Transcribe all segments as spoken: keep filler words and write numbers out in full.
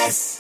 S.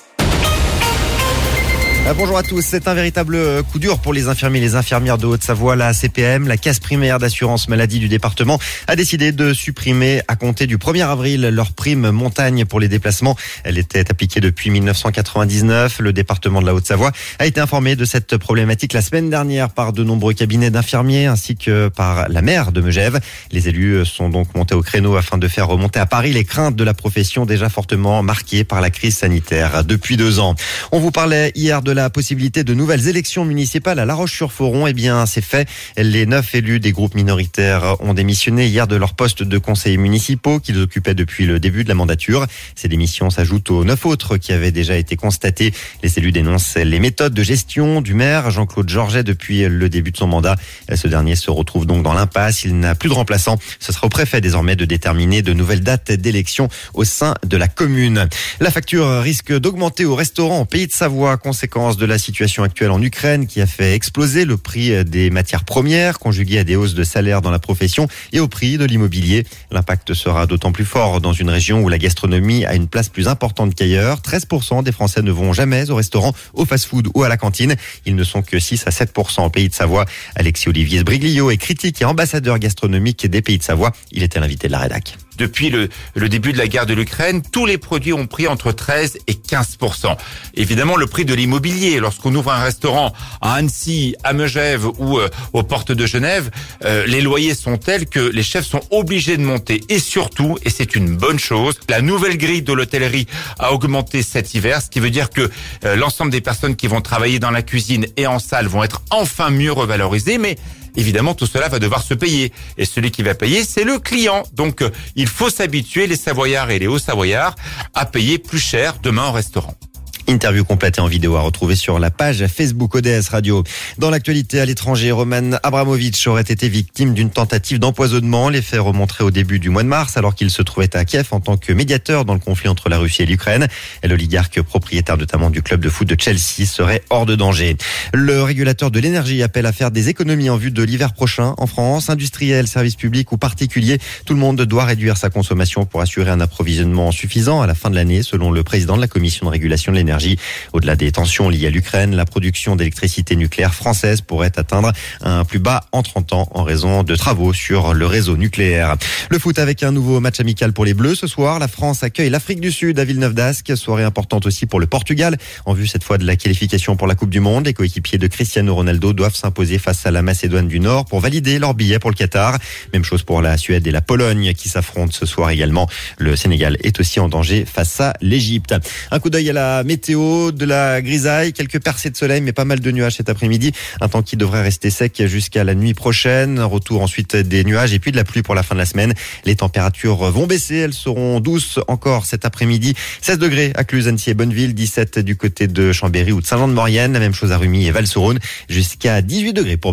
Bonjour à tous. C'est un véritable coup dur pour les infirmiers et les infirmières de Haute-Savoie. La C P M, la caisse primaire d'assurance maladie du département, a décidé de supprimer à compter du premier avril leur prime montagne pour les déplacements. Elle était appliquée depuis mille neuf cent quatre-vingt-dix-neuf. Le département de la Haute-Savoie a été informé de cette problématique la semaine dernière par de nombreux cabinets d'infirmiers ainsi que par la maire de Megève. Les élus sont donc montés au créneau afin de faire remonter à Paris les craintes de la profession déjà fortement marquée par la crise sanitaire depuis deux ans. On vous parlait hier de la possibilité de nouvelles élections municipales à La Roche-sur-Foron. Eh bien, c'est fait. Les neuf élus des groupes minoritaires ont démissionné hier de leur poste de conseillers municipaux qu'ils occupaient depuis le début de la mandature. Ces démissions s'ajoutent aux neuf autres qui avaient déjà été constatées. Les élus dénoncent les méthodes de gestion du maire Jean-Claude Georget depuis le début de son mandat. Ce dernier se retrouve donc dans l'impasse. Il n'a plus de remplaçant. Ce sera au préfet désormais de déterminer de nouvelles dates d'élection au sein de la commune. La facture risque d'augmenter au restaurant au Pays de Savoie, conséquence de la situation actuelle en Ukraine qui a fait exploser le prix des matières premières, conjugué à des hausses de salaire dans la profession et au prix de l'immobilier. L'impact sera d'autant plus fort dans une région où la gastronomie a une place plus importante qu'ailleurs. treize pour cent des Français ne vont jamais au restaurant, au fast-food ou à la cantine. Ils ne sont que six à sept pour cent au Pays de Savoie. Alexis-Olivier Sbriglio est critique et ambassadeur gastronomique des Pays de Savoie. Il était l'invité de la rédac. Depuis le, le début de la guerre de l'Ukraine, tous les produits ont pris entre treize et quinze pour cent. Évidemment, le prix de l'immobilier, lorsqu'on ouvre un restaurant à Annecy, à Megève ou euh, aux portes de Genève, euh, les loyers sont tels que les chefs sont obligés de monter. Et surtout, et c'est une bonne chose, la nouvelle grille de l'hôtellerie a augmenté cet hiver, ce qui veut dire que euh, l'ensemble des personnes qui vont travailler dans la cuisine et en salle vont être enfin mieux revalorisées, mais évidemment, tout cela va devoir se payer. Et celui qui va payer, c'est le client. Donc, euh, il faut s'habituer, les Savoyards et les Hauts-Savoyards, à payer plus cher demain au restaurant. Interview complète et en vidéo à retrouver sur la page Facebook O D S Radio. Dans l'actualité à l'étranger, Roman Abramovich aurait été victime d'une tentative d'empoisonnement. Les faits remonteraient au début du mois de mars alors qu'il se trouvait à Kiev en tant que médiateur dans le conflit entre la Russie et l'Ukraine. Et l'oligarque propriétaire notamment du club de foot de Chelsea serait hors de danger. Le régulateur de l'énergie appelle à faire des économies en vue de l'hiver prochain en France. Industriels, services publics ou particuliers, tout le monde doit réduire sa consommation pour assurer un approvisionnement suffisant à la fin de l'année, selon le président de la Commission de régulation de l'énergie. Au-delà des tensions liées à l'Ukraine, la production d'électricité nucléaire française pourrait atteindre un plus bas en trente ans en raison de travaux sur le réseau nucléaire. Le foot avec un nouveau match amical pour les Bleus. Ce soir, la France accueille l'Afrique du Sud à Villeneuve-d'Ascq. Soirée importante aussi pour le Portugal. En vue cette fois de la qualification pour la Coupe du Monde, les coéquipiers de Cristiano Ronaldo doivent s'imposer face à la Macédoine du Nord pour valider leur billet pour le Qatar. Même chose pour la Suède et la Pologne qui s'affrontent ce soir également. Le Sénégal est aussi en danger face à l'Égypte. Un coup d'œil à la météo. De la grisaille, quelques percées de soleil, mais pas mal de nuages cet après-midi. Un temps qui devrait rester sec jusqu'à la nuit prochaine. Retour ensuite des nuages et puis de la pluie pour la fin de la semaine. Les températures vont baisser. Elles seront douces encore cet après-midi. seize degrés à Cluse, Annecy et Bonneville. dix-sept du côté de Chambéry ou de Saint-Jean-de-Maurienne. La même chose à Rumi et Val-sur-Rhône. Jusqu'à dix-huit degrés pour